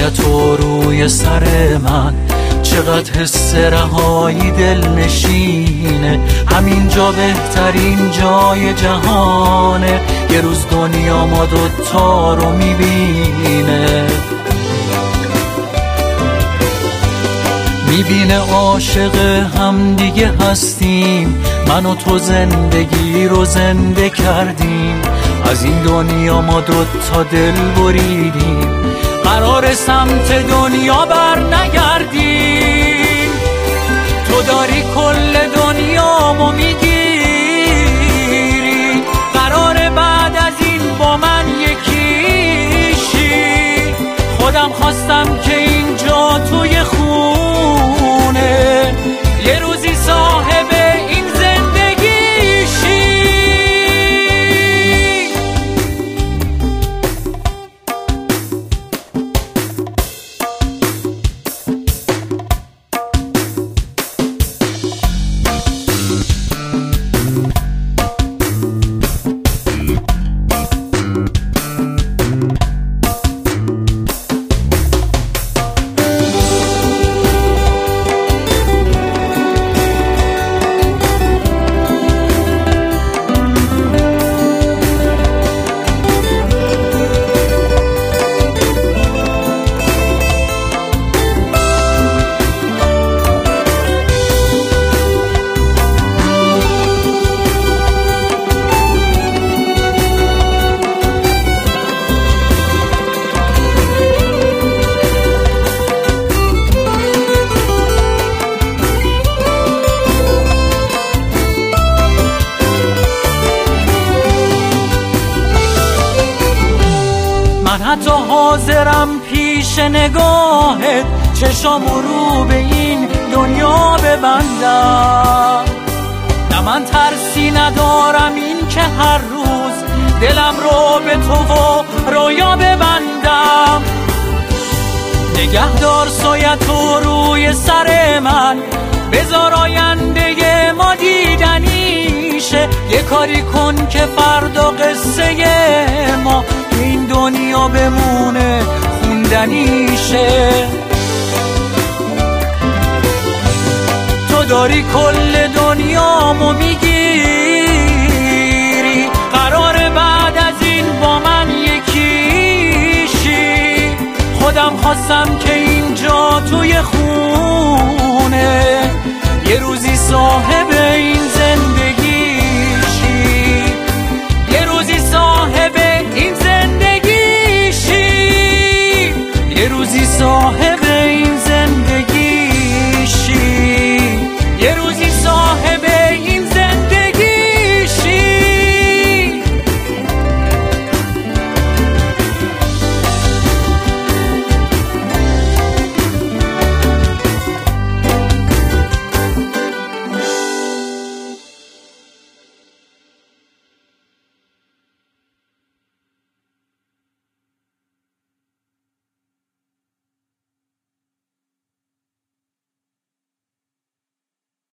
سایت و روی سر من، چقدر حس رهایی دل نشینه. همینجا بهترین جای جهانه، یه روز دنیا ما دوتا رو میبینه عاشق هم دیگه هستیم، من و تو زندگی رو زنده کردیم. از این دنیا ما دوتا دل بریدیم، قرار سمت دنیا بر نگردیم. تو داری کل دنیامو میگیری، قرار بعد از این با من یکیشی. خودم خواستم که اینجا توی خونه یه روزی صاحب این زندگیشی. حتی حاضرم پیش نگاهت چشام رو به این دنیا ببندم. نه من ترسی ندارم این که هر روز دلم رو به تو و رویا ببندم. نگهدار سایت و روی سر من، بذار آینده ما دیدنیشه. یه کاری کن که فردا قصه ما این دنیا بمونه خوندنیشه. تو داری کل دنیامو میگیری، قرار بعد از این با من یکیشی. خودم خواستم که اینجا توی خونه یه روزی صاحب